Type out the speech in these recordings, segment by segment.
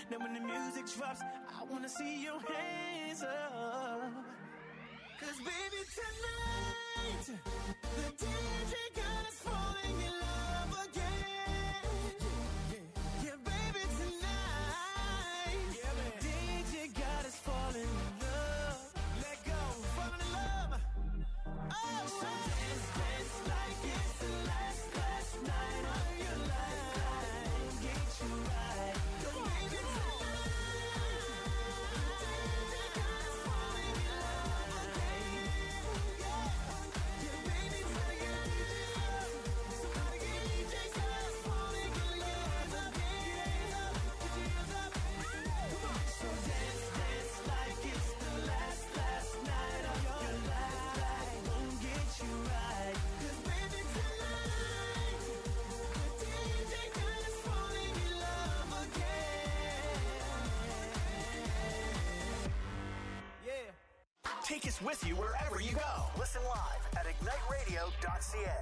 Now when the music drops, I wanna see your hands up. 'Cause baby tonight, the DJ got us falling in love again. Yeah, baby tonight, DJ got us falling in love. Let go, falling in love. Oh, so dance, dance like it's the last night of your life. Get you right. 'Cause baby tonight, DJ got us falling in love again. Yeah, baby tonight, somebody get DJ got us falling in love again. Hands up, come on. So dance, dance like it's the last night of your life. Won't get you right. 'Cause baby tonight, the DJ got us falling in love again. Yeah. Take us with you wherever you go. Listen live at igniteradio.ca.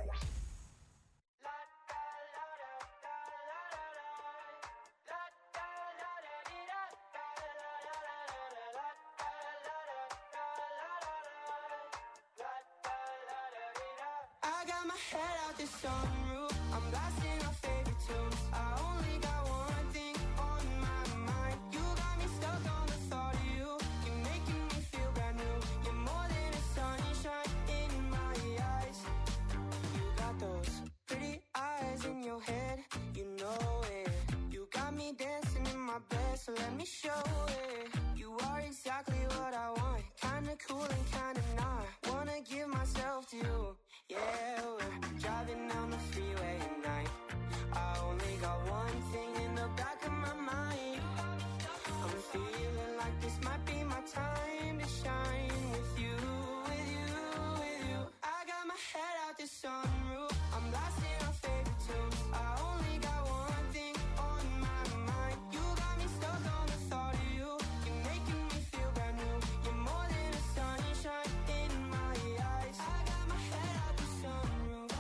I got my head out the sunroof. I'm blasting our favorite tunes. I only got one thing on my mind. You got me stuck on the thought of you. You're making me feel brand new. You're more than a sunshine in my eyes. You got those pretty eyes in your head. You know it. You got me dancing in my bed, so let me show it. You are exactly what I want. Kinda cool and kinda not. Wanna give myself to you. Yeah, we're driving down the freeway at night. I only got one thing in the back of my mind. I'm feeling like this might be my time to shine with you, with you, with you. I got my head out the sunroof. I'm blasting our favorite tunes. I only got one thing on my mind. You got me stuck on the thought of you. You're making me feel brand new. You're more than a sunshine in my eyes. I got my head out the sunroof.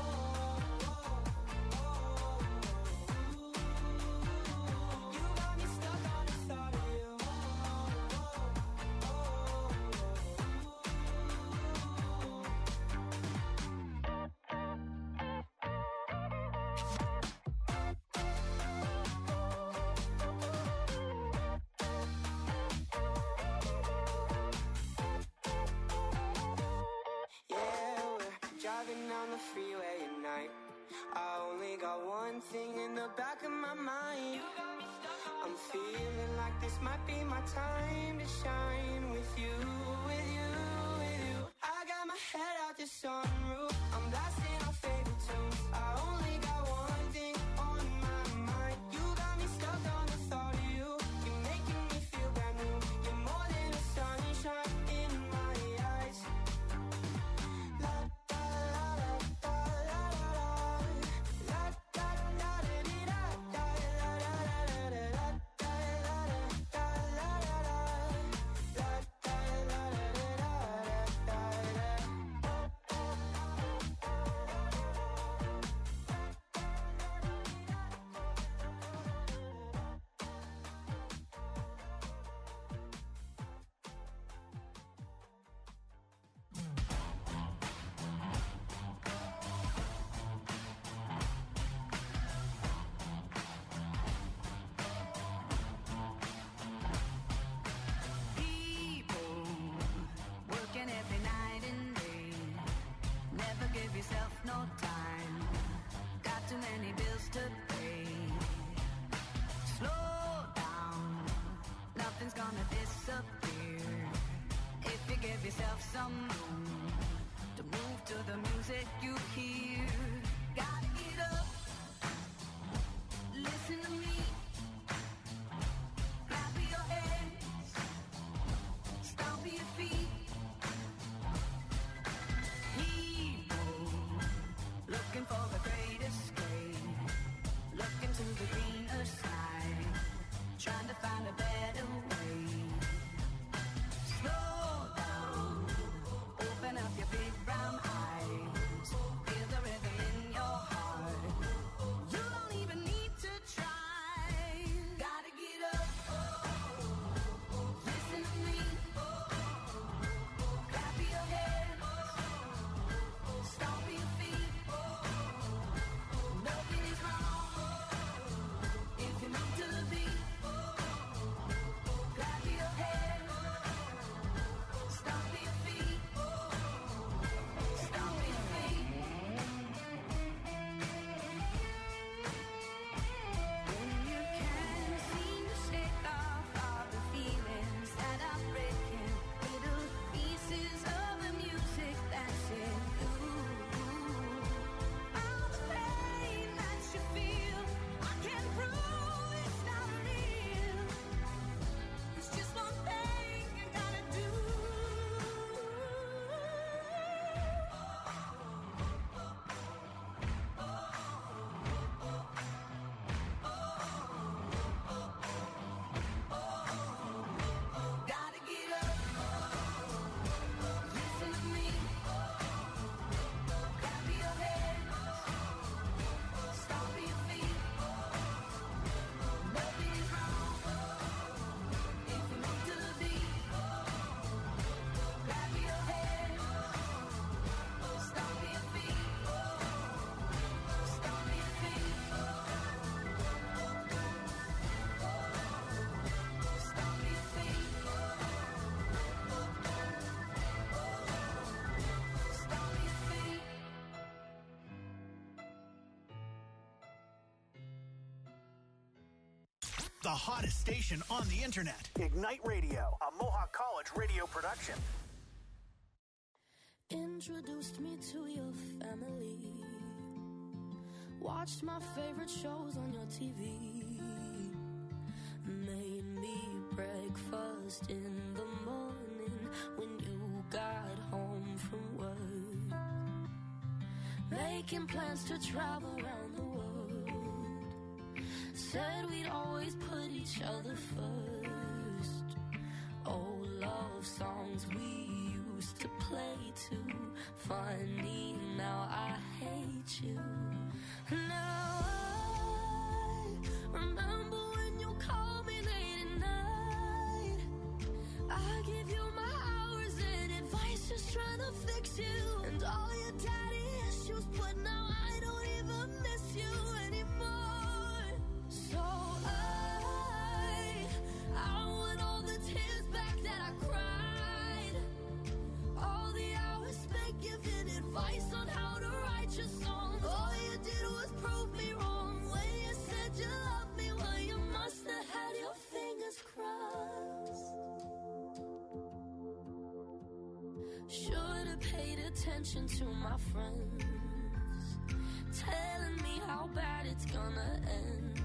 You got me stuck on the thought of you. Yeah, we're driving down the freeway at night. I only got one thing in the back of my mind. I'm feeling like this might be my time to shine with you, with you, with you. I got my head out the sunroof. I'm blasting our favorite tunes. I only got one thing on my mind. You got me stuck on the thought of you. You're making me feel brand new. You're more than a sunshine in my eyes. La da la da da la la la da da dee da da la la la la la da la da la la la la da la la la People working every night and day. Never give yourself no time. Got too many bills to pay. Slow down. Nothing's gonna disappear if you give yourself some room to move to the music you hear. Gotta get up. Listen to me. Clap your hands. Stomp your feet. People looking for the great escape. Looking to the greener side. Trying to find a better way. Slow down. The hottest station on the internet. Ignite Radio, a Mohawk College radio production. Introduced me to your family. Watched my favorite shows on your TV. Made me breakfast in the morning when you got home from work. Making plans to travel around the world. Said we'd always put each other first. Old love songs we used to play too. Funny, now I hate you. Now I remember when you called me late at night. I give you my hours and advice, just trying to fix you. And all your daddy issues, but now I don't even miss you anymore. So I want all the tears back that I cried. All the hours spent giving advice on how to write your songs. All you did was prove me wrong. When you said you loved me, well, you must have had your fingers crossed. Should've paid attention to my friends, telling me how bad it's gonna end.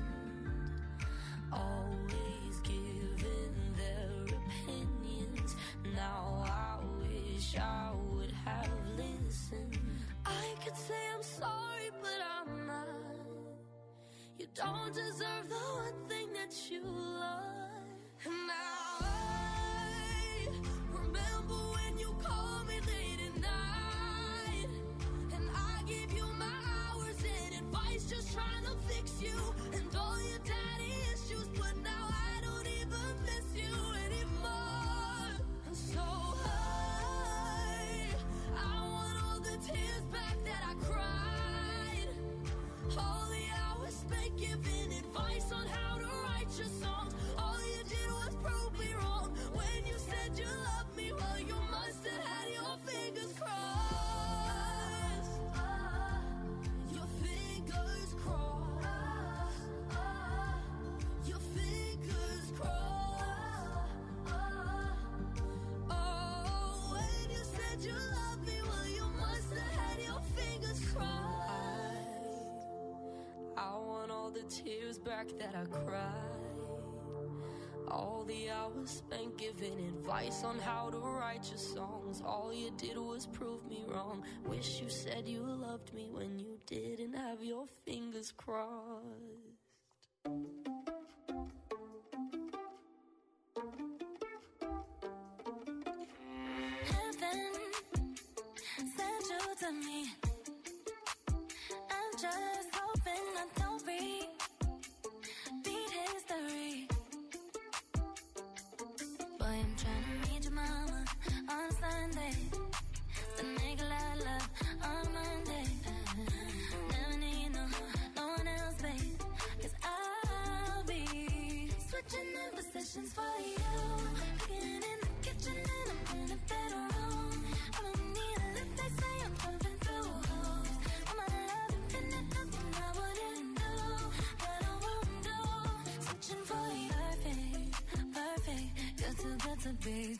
Always giving their opinions. Now I wish I would have listened. I could say I'm sorry, but I'm not. You don't deserve the one thing that you love. And now I remember when you called me late at night. And I gave you my hours and advice, just trying to fix you. And all your daddy issues, but now I don't even miss you anymore. And so I want all the tears back that I cried. All the hours spent giving advice on how to write your songs. All you did was prove me wrong. When you said you loved me, well, you must have had your fingers crossed. Your fingers crossed. Your fingers crossed. Oh, when you said you loved me, well, you must have had your fingers crossed. I want all the tears back that I cried. All the hours spent giving advice on how to write your songs. All you did was prove me wrong. Wish you said you loved me when you didn't have your fingers crossed. Heaven sent you to me. I'm just hoping I don't repeat history. Boy, I'm trying to meet your mama on Sunday. To make a lot of love on Monday. Never need no one else, babe. 'Cause I'll be switching in positions for you. Cooking in the kitchen and I'm in the bedroom. I don't need a lift, they say I'm pumping through holes. I'm a love infinite, nothing I wouldn't do, but I won't do. Switching for you, perfect, perfect. Good to be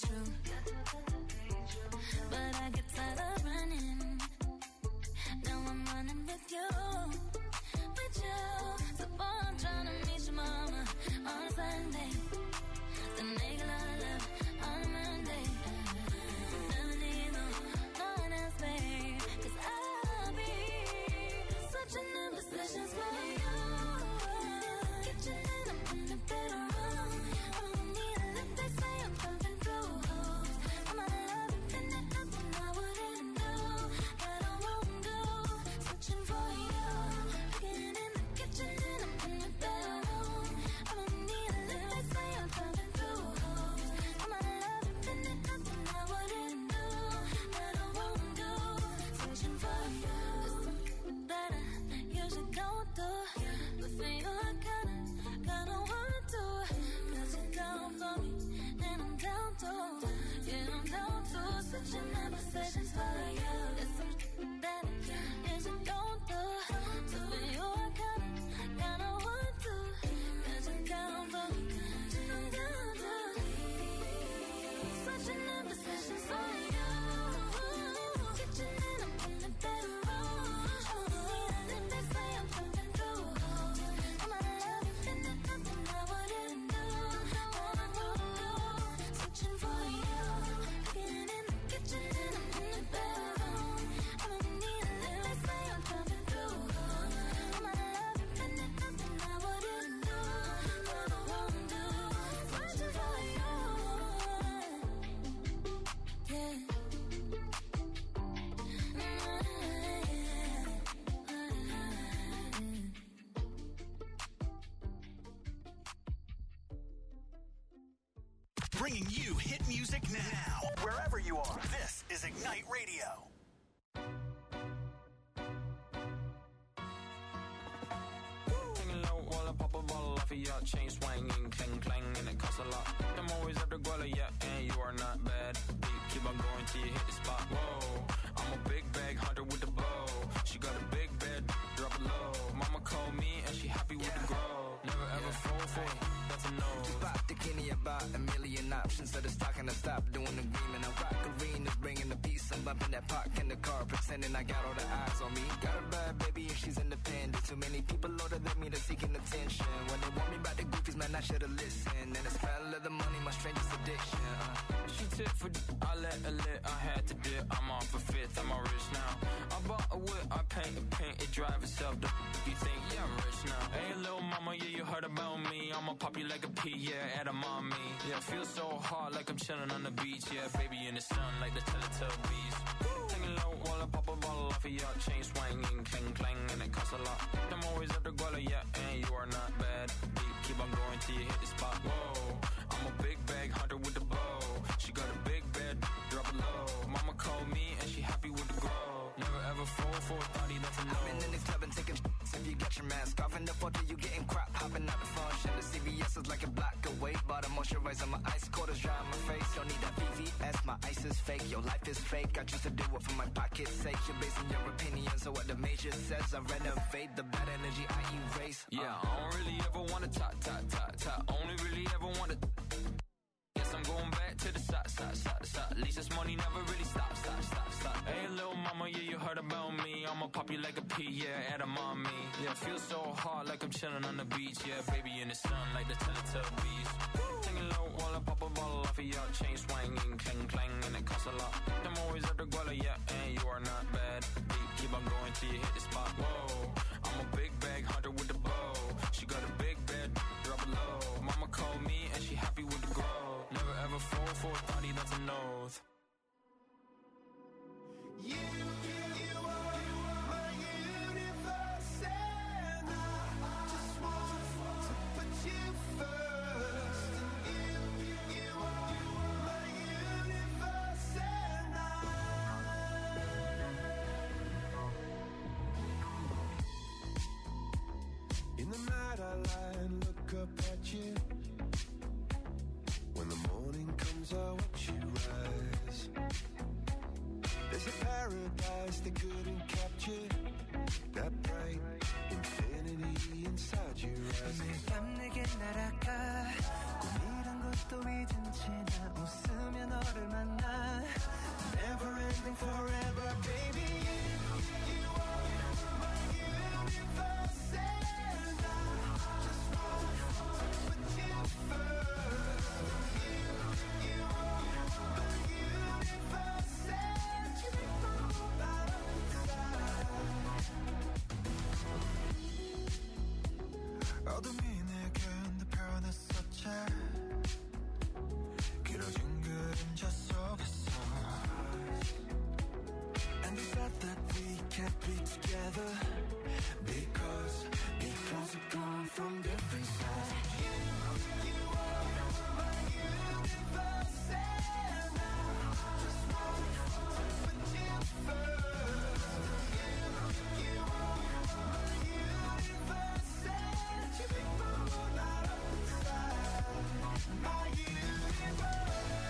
Bringing you hit music now. Wherever you are, this is Ignite Radio. Taking low while I pop a bottle off of your chain swinging, clang clang, and it costs a lot. I'm always after Guala, yeah, and you are not bad. Keep on going till you hit the spot. Whoa, I'm a big bag hunter with the bow. She got a big bed, drop it low. Mama called me and she happy with the grow. Never ever fall for it, that's a no. Just pop the Kenny about a million options. So it's talking to stop doing the green. And I rock arenas, bringing the peace. I'm bumping that park in the car, pretending I got all the eyes on me. Got a bad baby and she's independent. Too many people older than me, they're seeking attention. When they want me about the goofies, man, I should've listened. And the smell of the money, my strangest addiction. She tip for I let her lit, I had to dip. I'm off a fifth, I'm all rich now. I bought a whip, I paint it drive itself. You think, yeah, I'm rich now. Hey, little mama, yeah, you heard about me. I'ma pop you like a pea, yeah, at a mommy. Yeah, feel so hot like I'm chilling on the beach. Yeah, baby in the sun like the Teletubbies. Taking low while I pop a bottle off of your chain swinging, clang clang, and it costs a lot. I'm always after Guala, yeah, and you are not bad. Deep, keep on going till you hit the spot. Whoa, I'm a big bag hunter with the bow. She got a big bed, drop it low. Mama called me and she happy with the grow. Never ever fall for a thotty, that's a no. I've been in this club and taking shots. If you get your mask off in the photo, you getting crap. Hopping out the function. The CVS is like a block away. Bought a moisturizer, my ice cold is dry on my face. Don't need that VVS, my ice is fake. Your life is fake. I choose to do it for my pocket's sake. You're basing your opinions on what the major says. I renovate the bad energy I erase. Yeah, I don't really ever wanna top. Only really ever wanna. Guess I'm going back to the side. At least this money never really stops. Hey, little mama, yeah, you heard about me. I'ma pop you like a pea, yeah, at a mommy. Yeah, feel so hot like I'm chilling on the beach. Yeah, baby in the sun like the Teletubbies. Taking low while I pop a bottle off of your chain swinging, clang clang, and it costs a lot. I'm always after Guala, yeah, and you are not bad. Deep, keep on going till you hit the spot. Whoa, I'm a big bag hunter with the bow. She got a big bed, drop it low. Mama called me and she happy with the grow. Never ever fall for a thotty, that's an oath. You are my universe, and I just want to put you first. You are my universe, and in the night I lie and look up at you. When the morning comes, I watch you rise. There's a paradise they couldn't capture. That bright infinity inside your eyes. 매일 밤 내게 날아가 꿈이란 것도 잊은 채 나 웃으며 너를 만나. Never ending forever, baby. You are my universe, and I just want to put you first. You are my universe, and you make my whole life inside. 어둠이 내게 내 변했었지. 길어진 그림자 속에서. And we said that we can't be together because we've come from different sides. You are my universe, and I just want to put you first. You are my universe, and you make my whole life inside. My universe.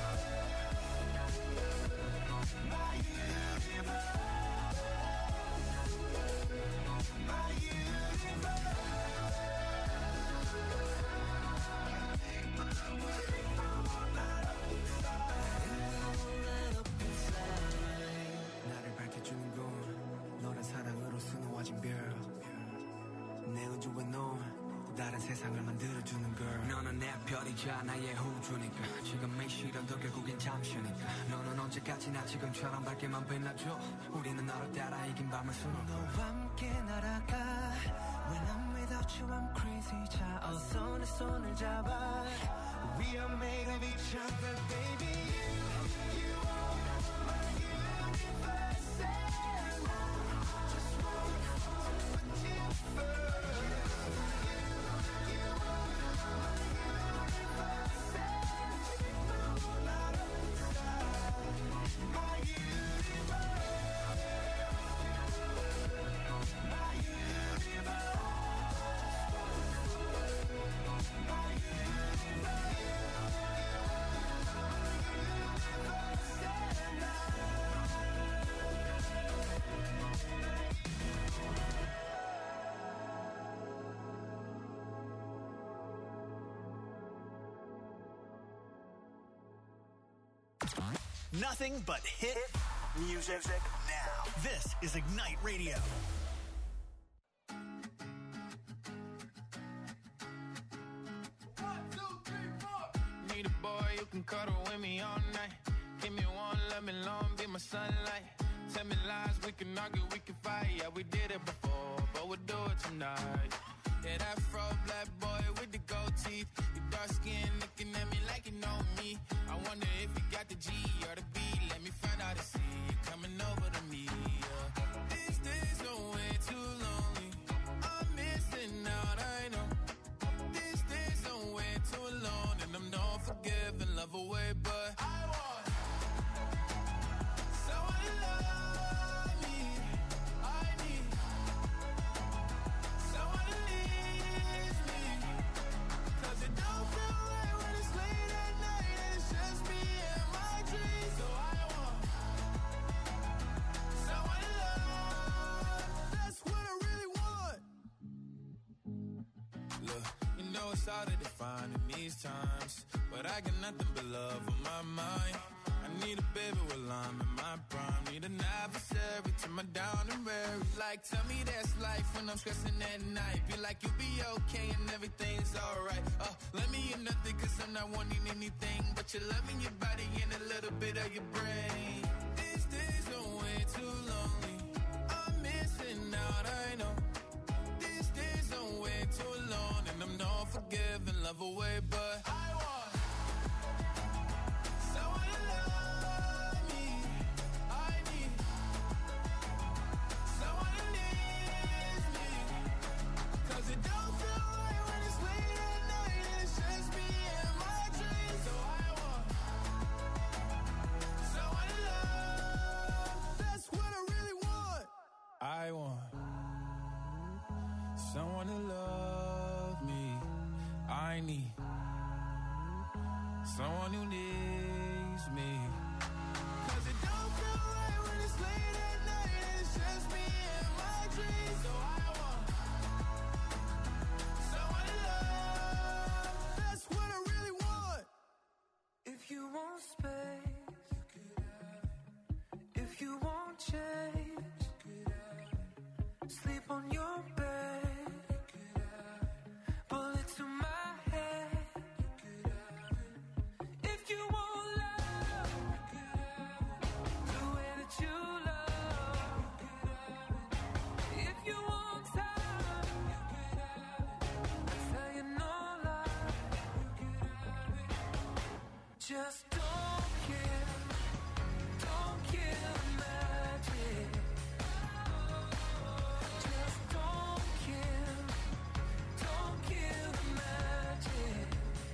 My universe, my universe. 나를 밝혀주는 건 너란 사랑으로 수놓아진 별. 내 우주에 넌 다른 세상을 만들어주는 걸. 너는 내 별이자 나의 우주니까. 지금의 시련도 결국엔 잠시니까. 너는 언제까지나 지금처럼 밝게만 빛나줘. 우리는 너를 따라 이긴 밤을 수놓고 너와 함께 날아가. When I'm without you I'm crazy. 자 어서 내 손을 잡아. We are made of each other, baby. You are my universe, and I just want to put you first. You are my universe, and you make my Nothing but hit music now. This is Ignite Radio. Need a boy you can cuddle with me all night. Give me one, let me long, be my sunlight. Tell me lies, we can argue, we can fight. Yeah, we did it before, but we'll do it tonight. Yeah, that fro black boy with the gold teeth. Your dark skin looking at me like you know me. I wonder if you got the G or the B. Let me find out and see you coming over to me. Yeah. These days are way too lonely. I'm missing out, I know. These days are way too alone, and I'm not forgiving, love away, but I want someone to love me. I need someone to leave me, 'cause it don't feel right when it's late at night and it's just me and my dreams. So I want someone to love. That's what I really want. Look, you know it's hard to define in these times, but I got nothing but love on my mind. I need a baby while I'm in my prime. Need an adversary to my down and weary. Like, tell me that's life when I'm stressing at night. Be like, you'll be okay and everything's alright. Let me in nothing 'cause I'm not wanting anything but your love in your body and a little bit of your brain. These days are way too lonely. I'm missing out, I know. These days are way too alone, and I'm not forgiving, love away, but I want someone to love me. I need someone to leave me, 'cause it don't feel right when it's late at night and it's just me and my dreams. So I want someone to love. That's what I really want. I want someone to love me. I need someone who needs me, 'cause it don't feel right when it's late at night and it's just me and my dreams. So I want someone to love. That's what I really want. If you want space, if you want change, sleep on your bed, bullet to my head. If you want love, the way that you love. If you want time, I tell you no lie. Just don't kill the magic. Just don't kill the magic.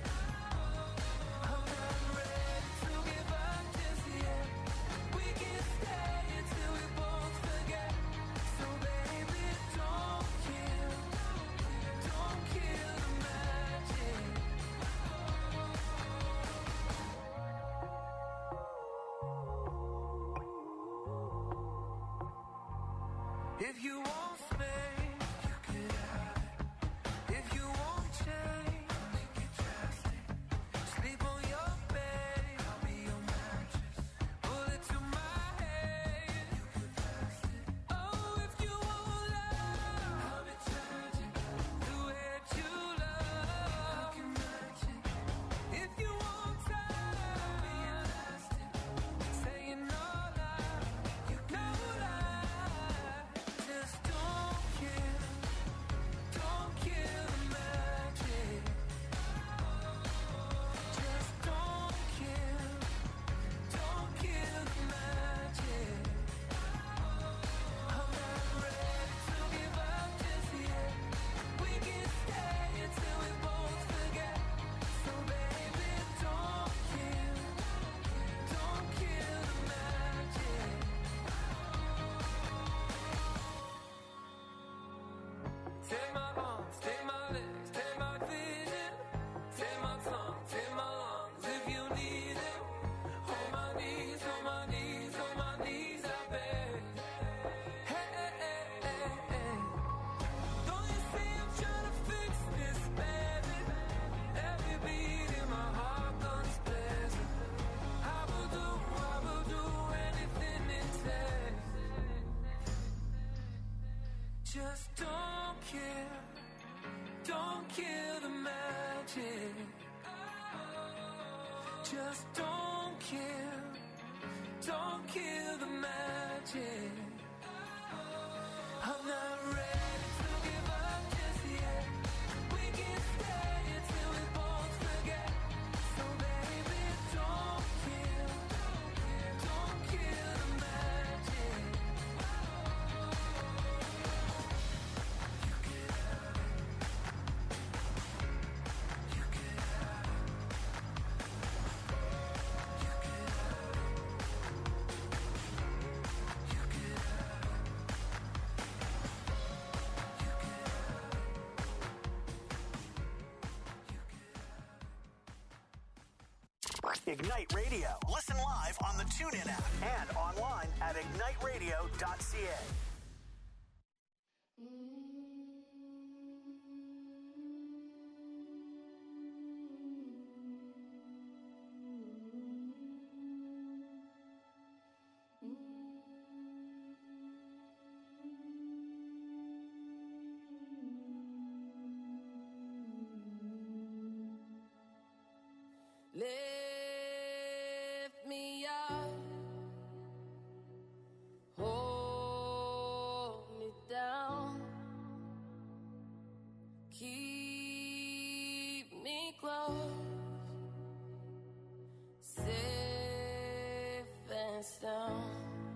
I'm not ready to give up just yet. We can stay until we both forget. So baby, don't kill the magic. If you want space, you could have it. If you want change, make it drastic. Sleep on your bed, I'll be your mattress. Bullet to my head, you could blast it. Oh, if you want love, I'll be tragic. The way that you love, I can match it. If you want time, I'll be elastic. Saying no lie, you no lie. Just don't Don't kill the magic. Just don't kill the magic. I'm not ready to give up just yet. We can stay until we both forget. So baby, don't kill the magic. You can have it. You can have it. You can have it. You can have it. Ignite Radio. Listen live on the TuneIn app and online at igniteradio.ca. Lift me up, hold me down, keep me close, safe and sound.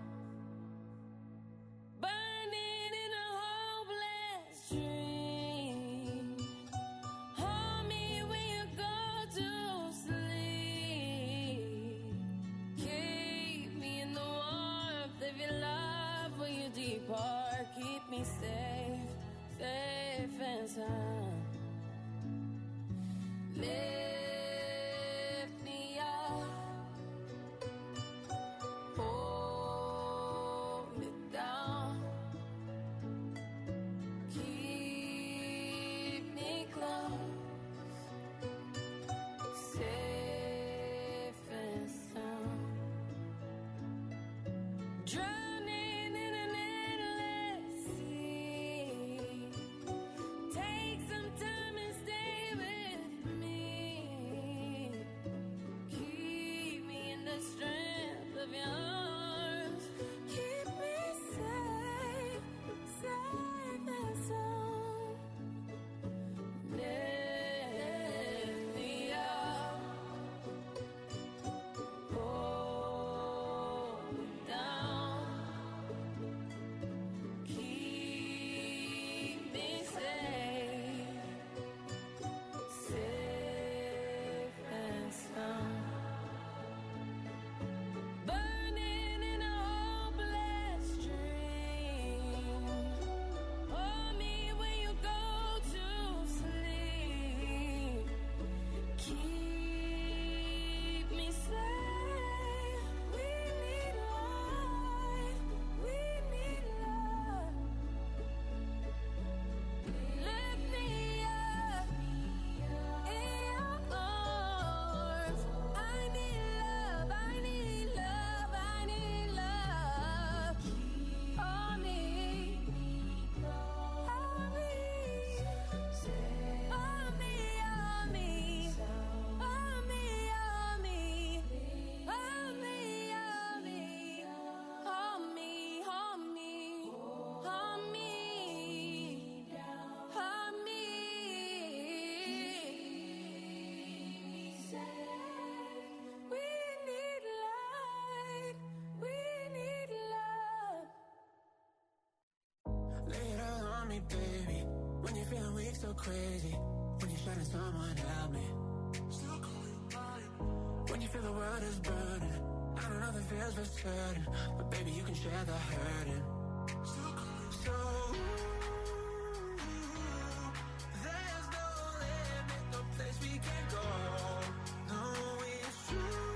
Burning in a hopeless dream. Hold me when you go to sleep. Keep me in the warmth of your love when you depart. Keep me safe, safe and sound. Lift me up, hold me down, keep me close, safe and sound. Drowning in an endless sea. Take some time and stay with me. Keep me in the strength of your arms. Keep me safe, safe and sound. Lift me up, hold me down, keep me safe, safe and sound. Burning in a hopeless dream. Hold me when you go to sleep. Keep me safe. We need life. We need love. Lift me up in your arms. I need love. I need love. I need love. Hold me. Hold me. Hold me. Hold me. Hold me. Hold me. Hold me. Hold me. Hold me. Hold me. Hold me. We need light. We need love. Lay it all on me, baby. When you're feeling weak, so crazy. When you're shutting someone, help me. Still call you mine. When you feel the world is burning. I don't know the feels for certain, but baby, you can share the hurting. Still call you so. There's no limit, no place we can go. No, it's true.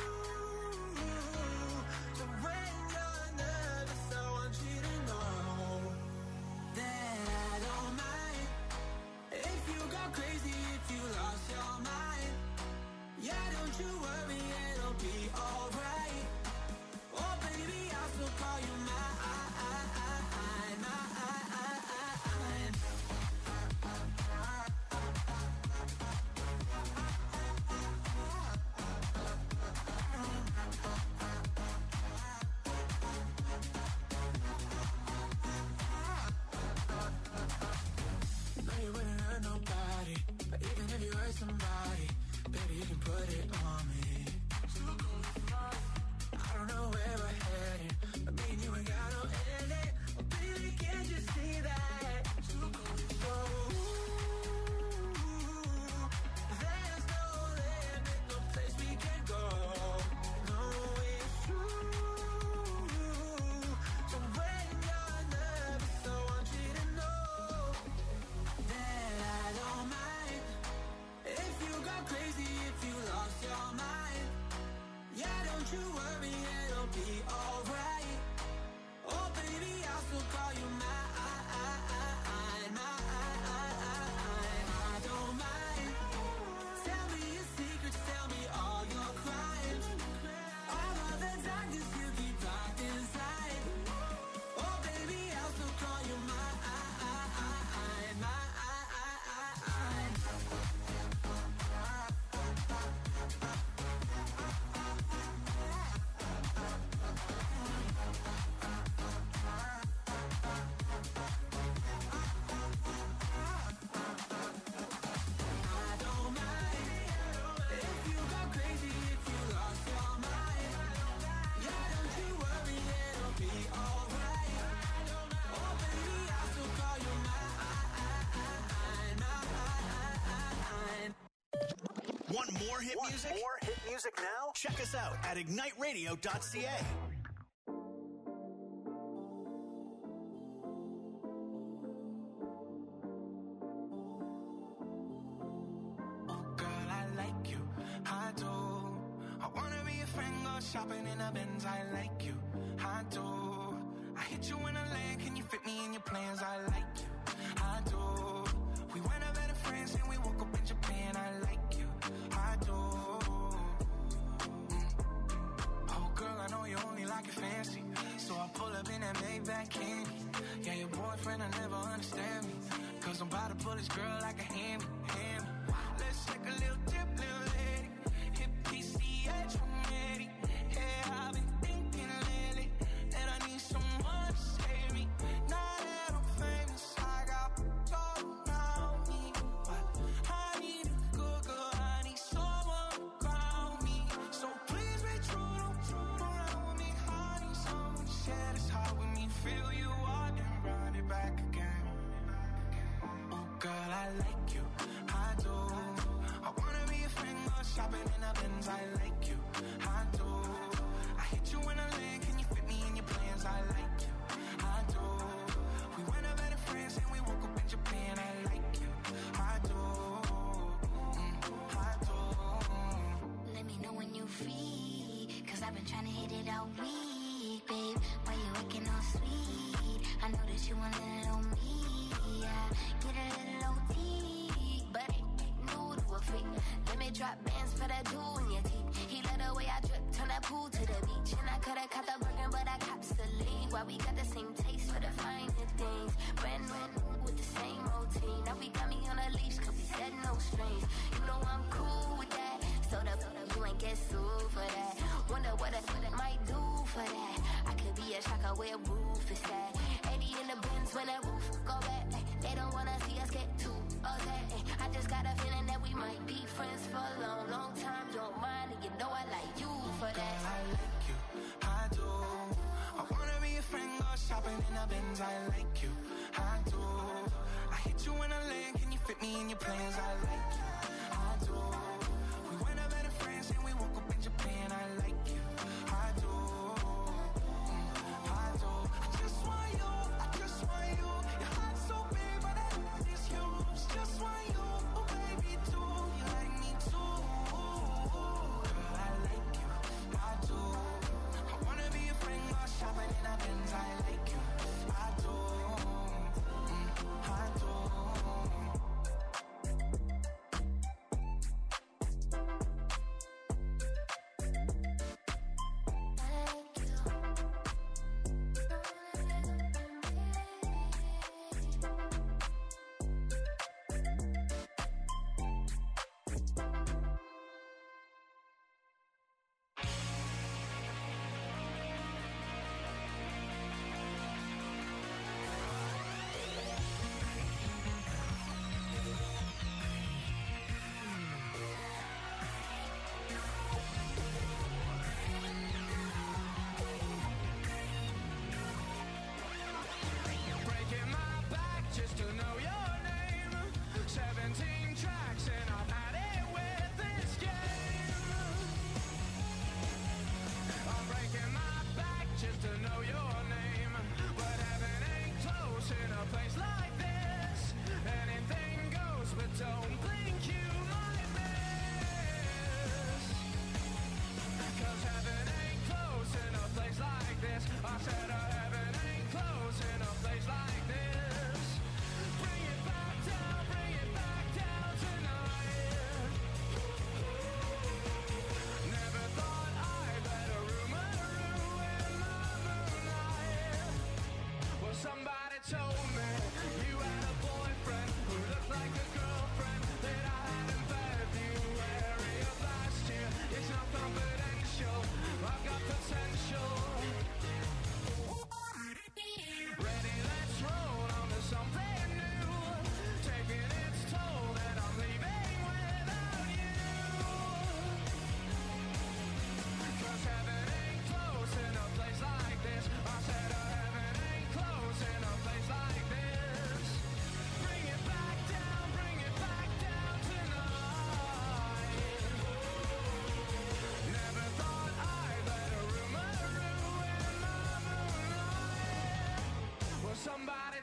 So when you're nervous, I want you to know that I don't mind if you go crazy, if you lost your mind. Yeah, don't you worry, it'll be alright. Oh baby, I'll still call you mine. more hit music? More hit music now? Check us out at igniteradio.ca. Shopping in a Benz, I like you, I do. I hit you in a land, can you fit me in your plans? I like you, I do. We went up better friends and we woke up in Japan, I like you, I do. Oh girl, I know you only like it fancy, so I pull up in that Maybach candy. Yeah, your boyfriend will never understand me, cause I'm about to pull this girl like a hammy. Let's take a little dip, little lady. Hit PCH from Eddie. Yeah, I've been thinking lately that I need someone to save me. Now that I'm famous, I got all around me, but I need a good girl, I need someone to ground me. So please be true, don't around with me. I need someone to share this heart with me. Feel you out and run it back again. Oh girl, I like you, I do. I wanna be a friend, go shopping in a Benz, I like you, I do. I hit you in a lane, can you fit me in your plans? I like you, I do. We went up better friends and we woke up in Japan, I like you, I do, I do. Let me know when you free, cause I've been trying to hit it all week, babe. Why you acting all sweet? I know that you want a little me, yeah. Get a little OT, but ain't new to a freak. Let me drop bands for that jewel in your teeth. He let the way I drip, turn that pool to the beach. And I coulda caught the Birkin, but I cops the lead. Why we got the same taste for the finer things. Brand new with the same routine. Now we got me on a leash, cause we said no strings. You know I'm cool with that, so you ain't get sued for that. Wonder what I might do for that. I could be a shocker where roof is at. 80 in the bins when that roof go back. They don't wanna see us get too upset. I just got a feeling that we might be friends for a long, long time. Don't mind, and you know I like you for that. Girl, I like you, I do. I wanna be a friend, go shopping in a Benz, I like you, I do. I hit you in a lane, can you fit me in your plans? I like you, I do. We went up better friends and we woke up in Japan, I like you, I do, I do. I just want you, I just want you. Your heart's so big, but I just use. Just want you, oh baby, do you like me too? Girl, I like you, I do. I wanna be a friend, go shopping in a Benz, I like you, I do, I do.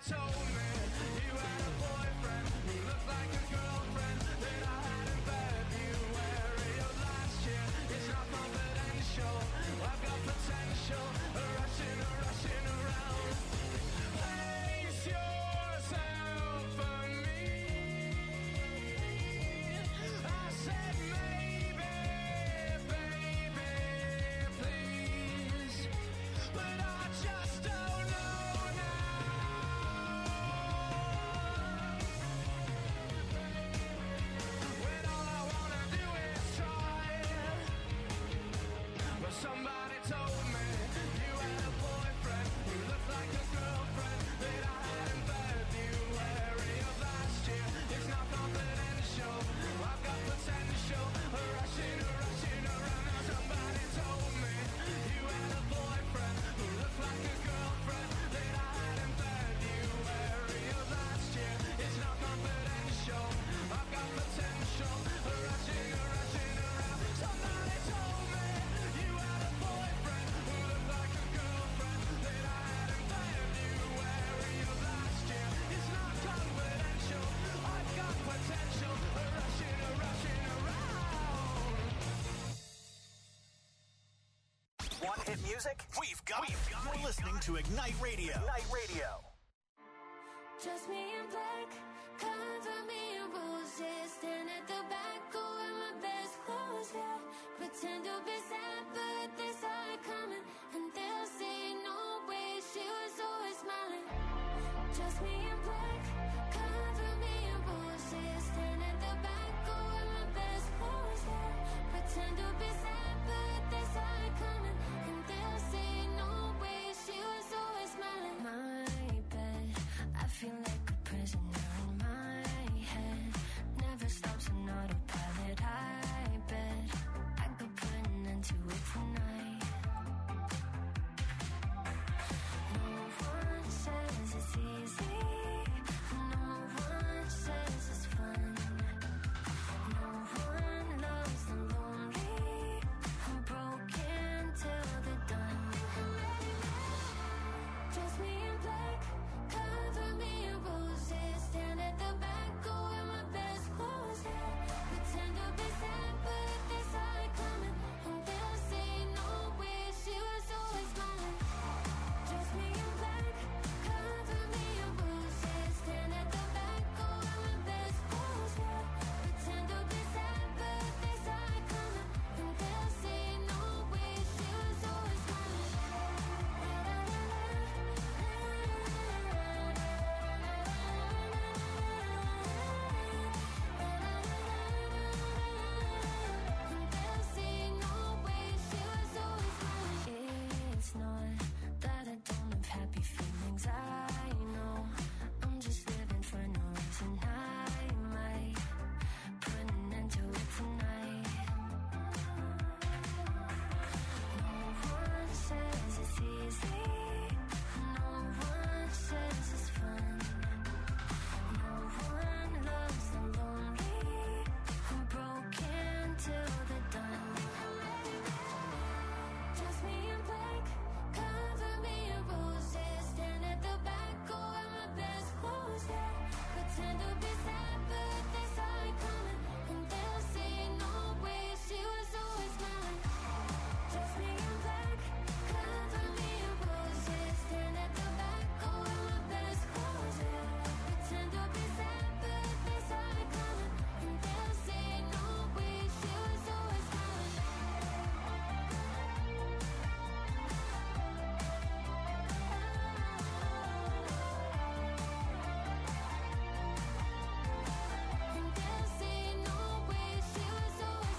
told me you had a boyfriend who looked like a girlfriend that I had in February of last year. It's not confidential, I've got potential, rushing around. Place yourself on me. I said maybe, baby, please, but I just don't know now. When all I wanna do is try. But somebody told me you had a boyfriend who looked like a girlfriend that I had in February of last year. It's not confidential, I've got potential, rushing around. Now somebody told me you had a boyfriend who looked like a girlfriend that I had in February of last year. It's not confidential, I've got potential, rushing around. Somebody told me you had a boyfriend who looked like a girlfriend that I had in February of last year. It's not confidential, I've got potential, rushing around. Want hit music? We've got it. You're listening to Ignite Radio. Ignite Radio. Just me in black, cover me in roses. Stand at the back, go in my best clothes, yeah. Pretend to be sad, but they saw it coming. And they'll say no way, she was always smiling. Just me in black, cover me in roses. Stand at the back, go in my best clothes, yeah. Pretend to be sad, but they saw it coming. And they'll say no way, she was always smiling. My bed, I feel like a prisoner in my head. Never stops on autopilot. I bet I could put an end to it tonight. No one says it's easy. No one says it's fun. No one loves the lonely. I'm broken till they're done. Just me in black, cover me in roses. Stand at the back, go in my best clothes, yeah. Pretend to be sad, but they saw it coming. And they'll say no way, she was always smiling. Just me in black, cover me in roses. Stand at the back, go in my best clothes, yeah. Pretend to be sad, but they saw it coming. And they'll say no way, she was always smiling. It's not that I don't have happy feelings, I know. I'm just living for no reason. I might put an end to it tonight. No one says it's easy. No one says it's fun. No one loves the lonely. I'm broken till they're done. Just me in black, cover me in roses. Stand at the back, go in my best clothes, yeah. Pretend to be sad, but they saw it coming. And they'll say no way, she was always smiling. Just me in black, cover me in roses. Stand at the back, go in my best clothes, yeah. Pretend to be sad, but they saw it coming. And they'll say no way, she was always smiling. And they'll say no way, she was always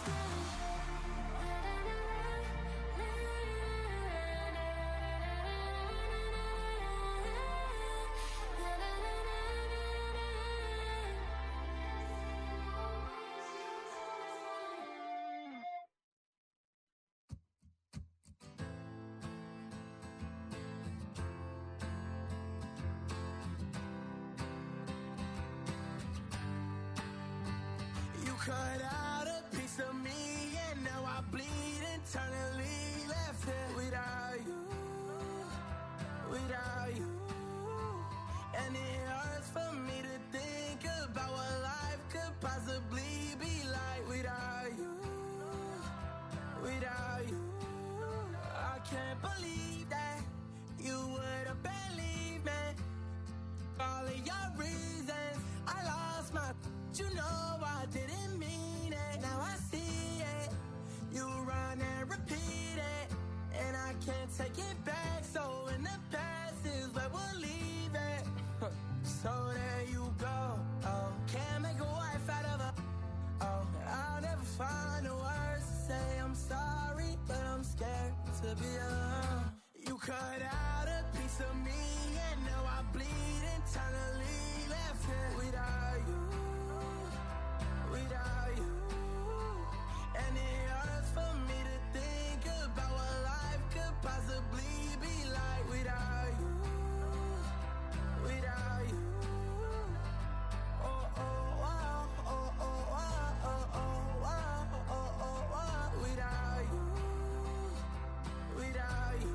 You cut out a piece of me, and now I bleed internally. Left here without you, without you. And it hurts for me to think about what life could possibly be like without you. Without you, I can't believe that you would have believed me. All of your reasons, I lost my. You know I didn't mean it. Now I see it. You run and repeat it, and I can't take it back. So in the past is where we'll leave it. So there you go. Oh, can't make a wife out of her. Oh, I'll never find the words to say I'm sorry, but I'm scared to be alone. You cut out a piece of me, and now I bleed internally, left here without you, without you. And it hurts for me to think about what life could possibly be like without you, without you. Oh, oh, wow, oh, oh, wow, oh, oh, wow, oh, oh, wow, without you, without you.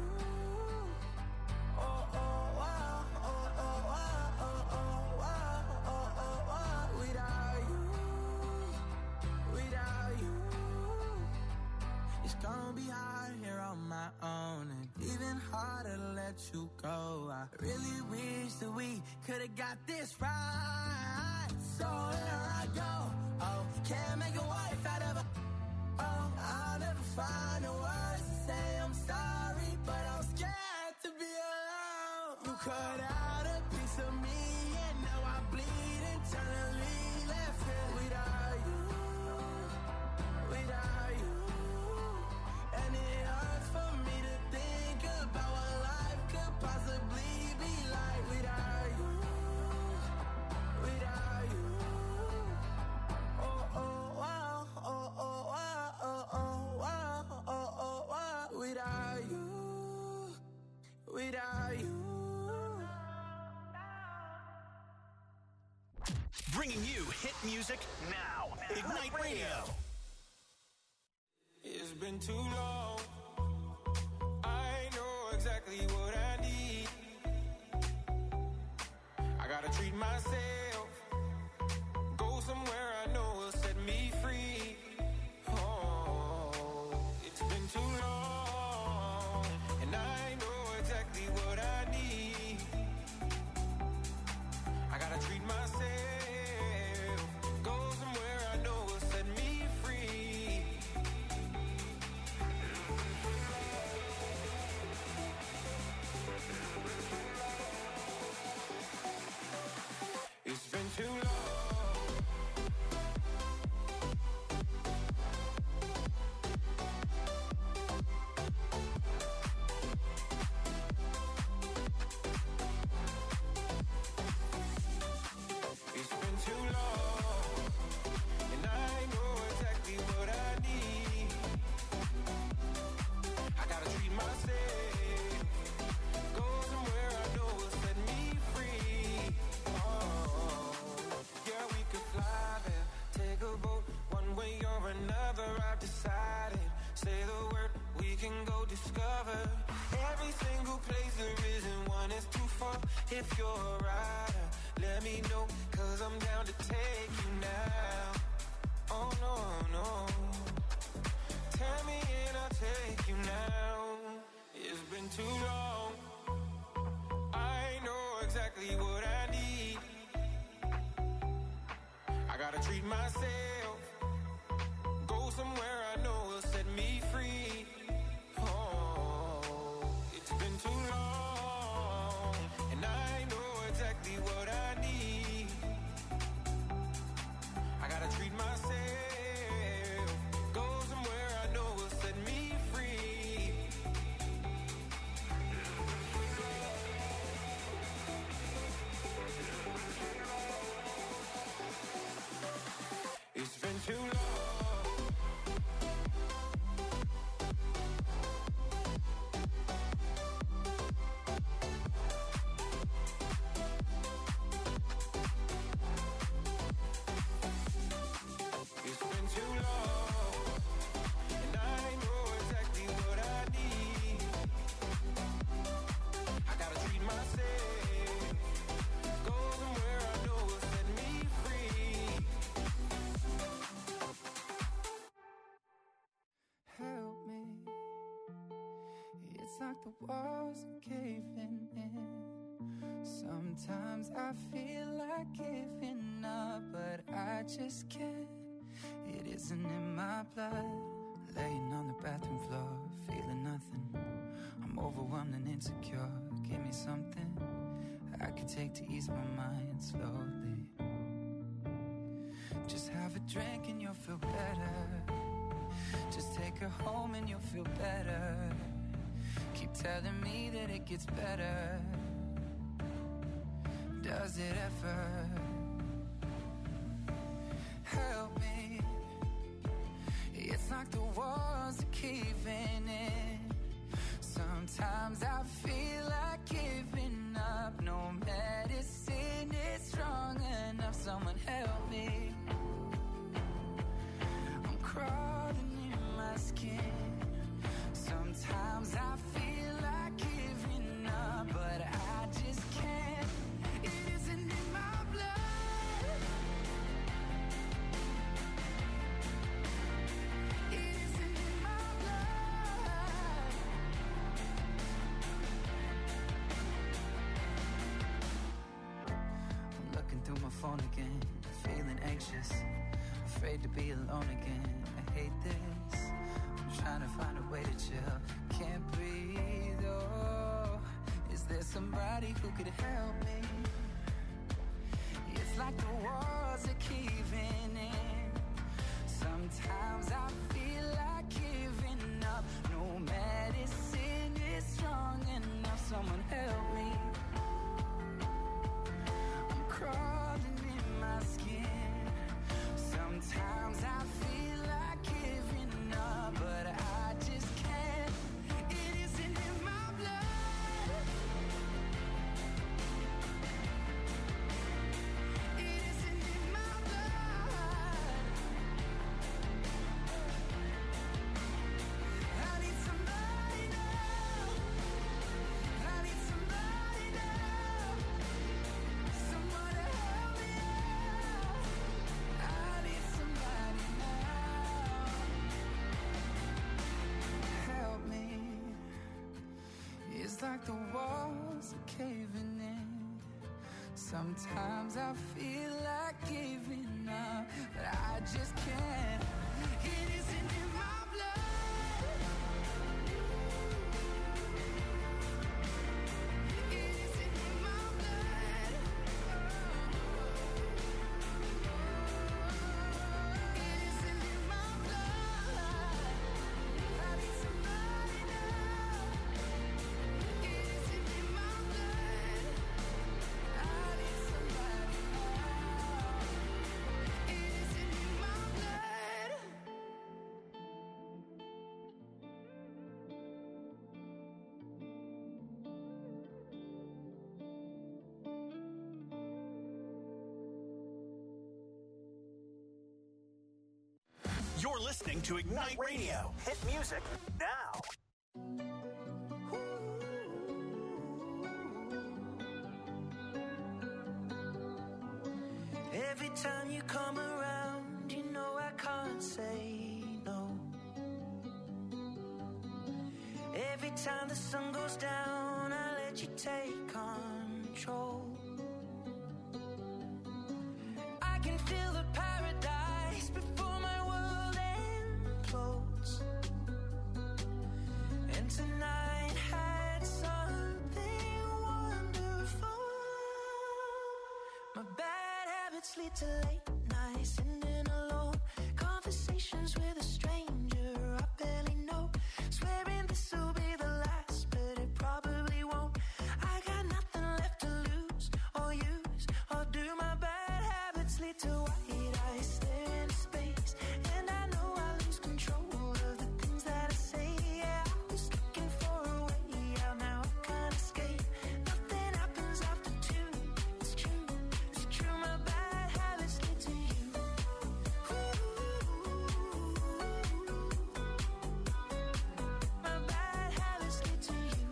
Oh, oh, wow, oh, oh, wow, oh, oh, wow, oh, oh, wow, without you, without you. It's gonna be hard here on my own, and even harder to let you go. I really wish that we could've got this right. So here I go. Oh, can't make a wife out of her. Oh, I'll never find the words to say I'm sorry, but I'm scared to be alone. You cut out a piece of me, and now I bleed internally, left here without you, without you. And it hurts for me to think about what life could possibly be like without you, without you. Oh, oh, wow, oh, oh, wow, oh, oh, wow, oh, oh, wow, without you, without you. Bringing you hit music now. Ignite Radio. It's been too long. I know exactly what I need. I gotta treat myself. Go somewhere I know will set me free. Oh, it's been too long. And I know exactly what I need. I gotta treat myself. Go somewhere I know will set me free. It's been too long. It's been too long, and I know exactly what I need. I gotta treat myself. Go somewhere I know will set me free. Oh, yeah, we could fly there, take a boat, one way or another. I've decided. Say the word, we can go discover every single place there isn't one that's too far. If you're a rider, let me know, 'cause I'm down to take you now. Oh no, no. Tell me and I'll take you now. It's been too long. I know exactly what I need. I gotta treat myself. Go somewhere I know will set me free. Oh, it's been too long, and I know exactly what I need. I gotta treat myself. Go somewhere I know will set me free. It's like the walls are caving in. Sometimes I feel like giving up, but I just can't. It isn't in my blood. Laying on the bathroom floor, feeling nothing. I'm overwhelmed and insecure. Give me something I could take to ease my mind slowly. Just have a drink and you'll feel better. Just take her home and you'll feel better. Keep telling me that it gets better. Does it ever? Help me. It's like the walls are caving in. Sometimes I feel like giving up. No medicine is strong enough. Someone help me. I'm crawling in my skin. Sometimes I feel like giving up, but I just can't. It isn't in my blood. It isn't in my blood. I'm looking through my phone again, feeling anxious, afraid to be alone again. I hate this. I'm trying to find a way to chill. Can't breathe, oh. Is there somebody who could help me? It's like the walls are caving in. Sometimes I feel like giving up. No medicine is strong enough. Someone help me. I'm crawling in my skin. Sometimes I feel like giving up, but I just can't. It isn't in my blood. It isn't in my blood. I need somebody now. I need somebody now. Someone to help me out. I need somebody now. Help me. It's like the walls are caving in. Sometimes I feel like giving up, but I just can't. It isn't in my blood. It isn't in my blood. It isn't in my blood. I need somebody now. It isn't in my blood. I need somebody now. It isn't in my blood. You're listening to Ignite Radio. Hit music now. Every time you come around, you know I can't say no. Every time the sun goes down, I let you take control. I can feel the paradise before my world implodes. And tonight had something wonderful. My bad habits lead to late nights, sitting alone. Conversations with a stranger I barely know. Swearing this will be the last, but it probably won't. I got nothing left to lose or use or do. My bad habits lead to white eyes staring into space, and I know I lose control of the things that I say. Yeah, I was looking for a way out, now I can't escape. Nothing happens after two. It's true, it's true. My bad habits lead to you. My bad habits lead to you.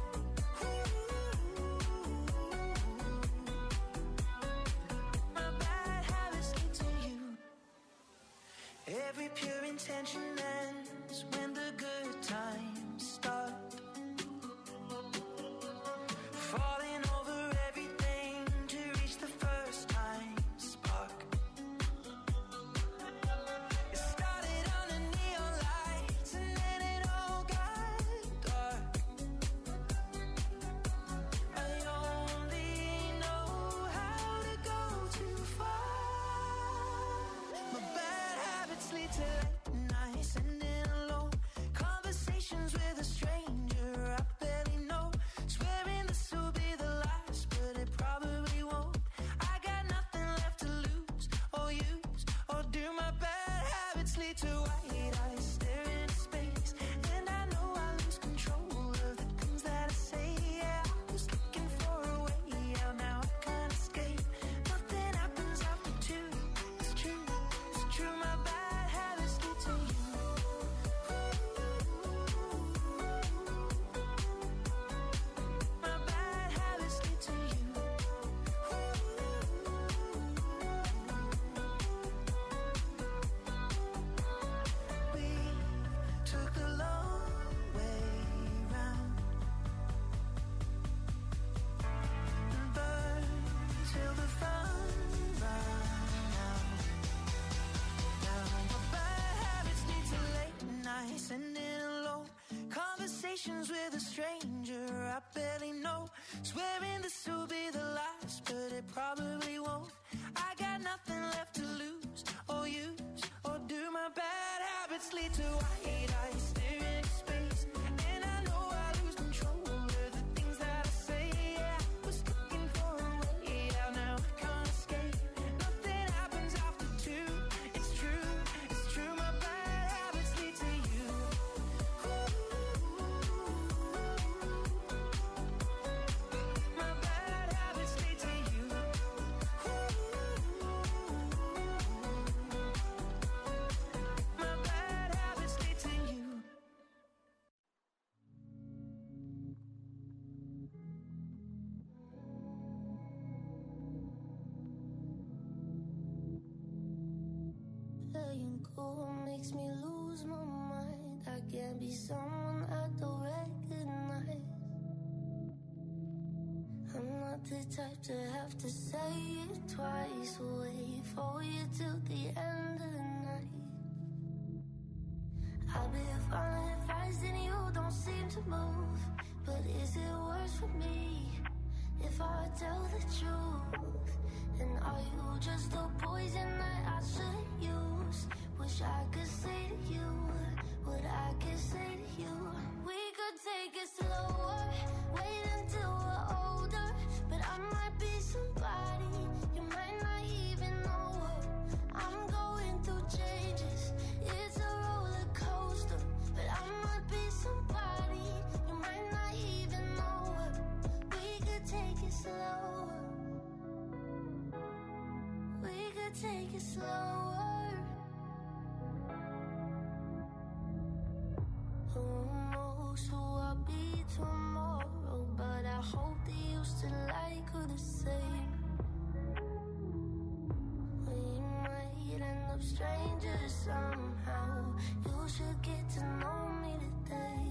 My bad habits lead to you. Every pure intention ends when the good times start. need to late nights ending alone. Conversations with a stranger I barely know. Swearing this will be the last, but it probably won't. I got nothing left to lose or use, or do my bad habits lead to white eyes staring into space? And I know I lose control of the things that I say. Yeah, I was looking for a way out, now I can't escape. Nothing happens after two. It's true, it's true. My bad habits lead to you. My bad habits lead to you. We took the long way round and burned till the fun ran out. Now my bad habits lead to late nights ending alone. Conversations with a stranger I barely know. Swearing this will be the last, but it probably won't. I got nothing left to lose or use, or do my bad habits lead to white eyes staring into space? And I know I lose control of the things that I say. Yeah, I was looking for a way out, now I can't escape. Nothing happens after two. It's true, it's true. My bad habits lead to you. My bad habits lead to you. My bad habits lead to you. Letting go makes me lose my mind. I can't be someone I don't recognize. I'm not the type to have to say it twice. Wait for you till the end of the night. I've been following advice and you don't seem to move. But is it worse for me if I tell the truth? And are you just a poison that I should use? Wish I could say to you what I could say to you. We could take it slower, wait until we're older. But I might be somebody you might not even know her. I'm going through changes, it's a roller coaster. But I might be somebody you might not even know her. We could take it slower. We could take it slower. Who knows who I'll be tomorrow? But I hope that you still like her the same. We might end up strangers somehow. You should get to know me today.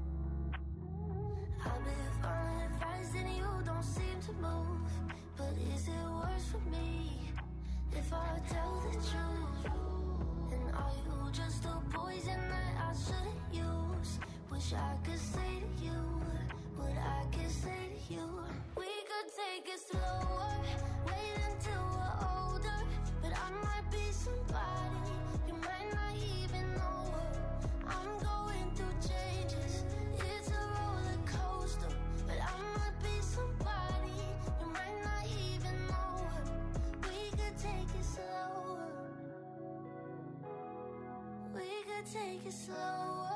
I've been following advice and you don't seem to move. But is it worse for me if I tell the truth? And are you just a poison that I shouldn't use? Wish I could say to you what I could say to you. We could take it slower, wait until we're older. But I might be somebody you might not even know her. I'm going through changes, it's a roller coaster. But I might be somebody you might not even know her. We could take it slower. We could take it slower.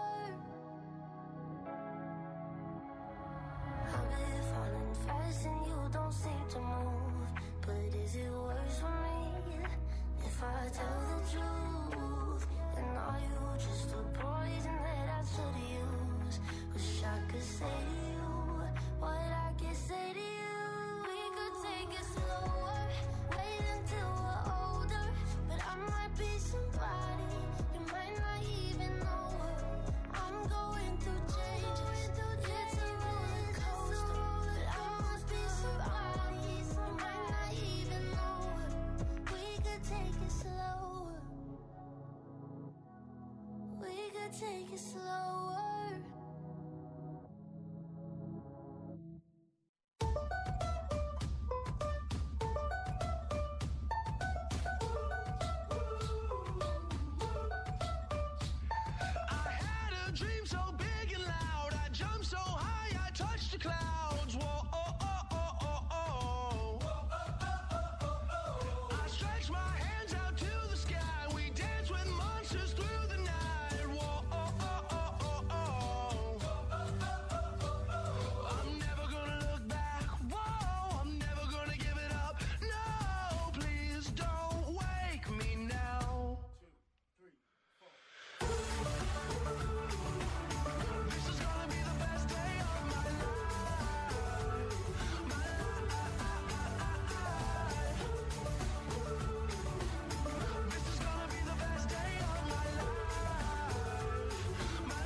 I've been falling fast and you don't seem to move. But is it worse for me if I tell the truth? And are you just a poison that I should use? Wish I could say to you what I could say to you. We could take it slower, wait until we're older. But I might be somebody you might not even know her. I'm going through changes, it's a roller coaster. But I must be somebody you might not even know her. We could take it slower. We could take it slower. a dream so big and loud. I jump so high, I touch the clouds. Whoa, oh, oh, oh, oh, oh. I stretch my hands out to the sky. We dance with monsters through the night. Whoa, oh, oh, oh, oh, oh. I'm never gonna look back. Whoa, I'm never gonna give it up. No, please don't wake me now. 2, 3, 4. This is gonna be the best day of my life. My life. This is gonna be the best day of my life. My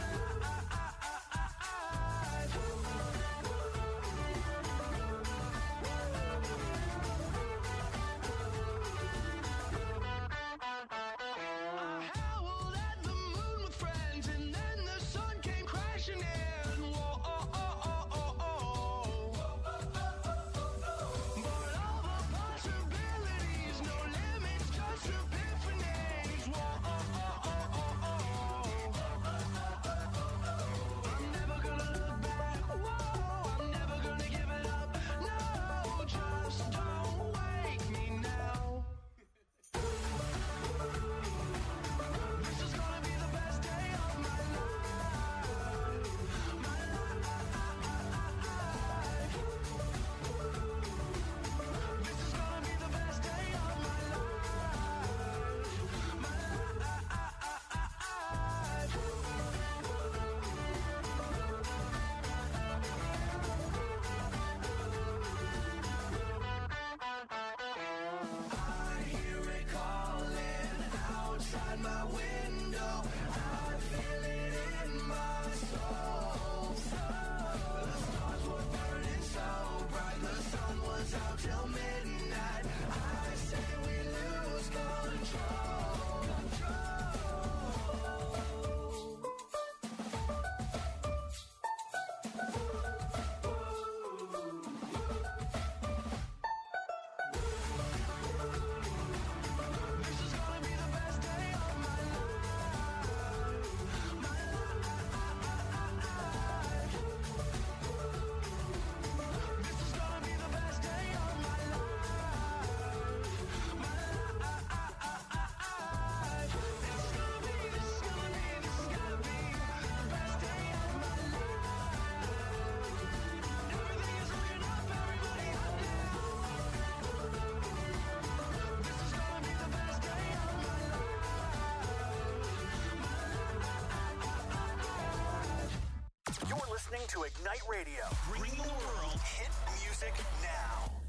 I howled at the moon with friends, and then the sun came crashing in. Whoa, oh, oh, oh, oh, oh. But all the possibilities, no limits, just epiphanies. Whoa, oh, oh, oh, oh, oh. I'm never gonna look back. Whoa, I'm never gonna give it up. No, just don't wake me now. This is gonna be the best day of my life. My life. This is gonna be the best day of my life. My I hear it calling outside my window. I feel it in my soul. The stars were burning so bright, the sun was out till midnight. I say we lose control. This is gonna be the best day of my life. My life. This is gonna be the best day of my life. My life. This is gonna be the best day of my life. Everything is looking up, everybody up now. This is gonna be the best day of my life. You're listening to Ignite Radio. Bringing the world hit music now.